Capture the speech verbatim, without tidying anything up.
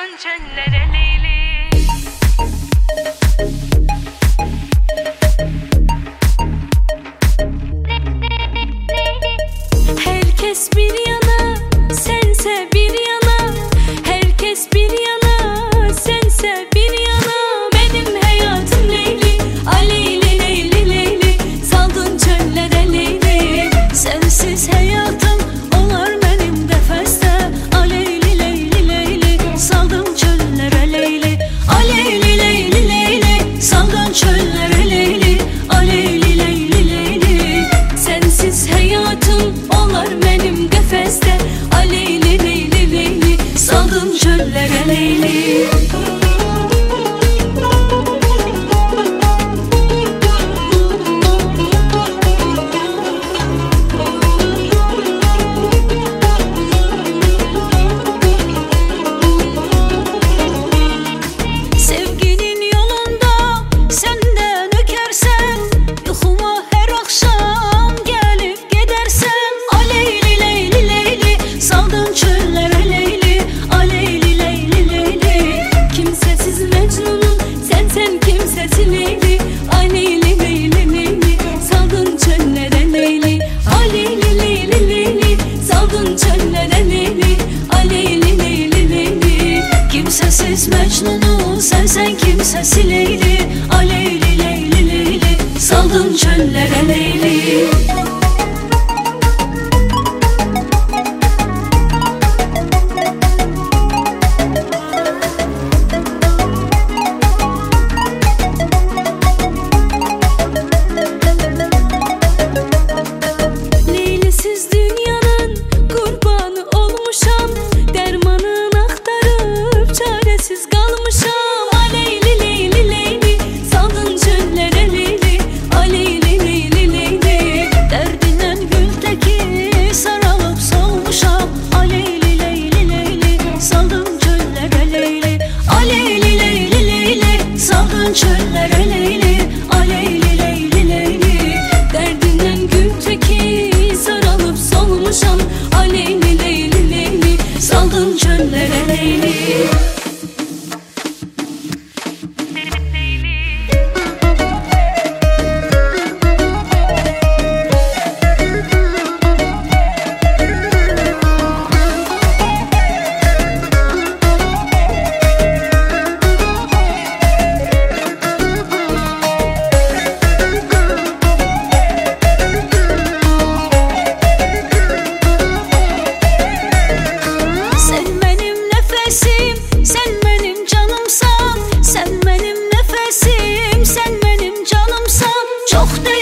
Saldın çöllere Leyli. Herkes bir yana, sense bir yana. Herkes bir yana, sense bir yana. Benim hayatım Leyli, a Leyli Leyli Leyli. Saldın çöllere Leyli. Sensiz hayatım olar benim defeste, a Leyli Leyli Leyli. Saldın çöllere Leyli, a Leyli Leyli Leyli. Saldın çöllere Leyli, a Leyli Leyli Leyli. Sensiz hayatım olar benim defeste, a Leyli Leyli Leyli. Saldın çöllere Leyli. Sevginin yolunda senden ökersen, yuxuma her akşam gelip gidersen, a Leyli Leyli Leyli. Saldın çöllere Leyli, a Leyli Leyli Leyli. Kimsesiz Mecnun'um sen sen kimsesiz Leyli, a Leyli Leyli Leyli. Saldın çöllere Leyli, a Leyli Leyli Leyli. Saldın çöllere Leyli, a Leyli Leyli Leyli. Kimsesiz Mecnun'um sen sen kimsesiz Leyli, a Leyli Leyli Leyli. Saldın çöllere Leyli. Leylisiz dünyanın kurbanı olmuşam, dermanını aktarıp çaresiz kalmışam, a Leyli Leyli Leyli. Saldın çöllere Leyli, a Leyli Leyli Leyli. Derdinden güldeki saralıp solmuşam, a Leyli Leyli Leyli. Saldın çöllere Leyli, a Leyli Leyli Leyli. Saldın çöllere Leyli, a Leyli Leyli Leyli. Derdinden güldeki saralıp solmuşam, a Leyli Leyli Leyli. Saldın çöllere Leyli. Sen benim nefesim, sen benim canımsan. Sen benim nefesim, sen benim canımsan. Çok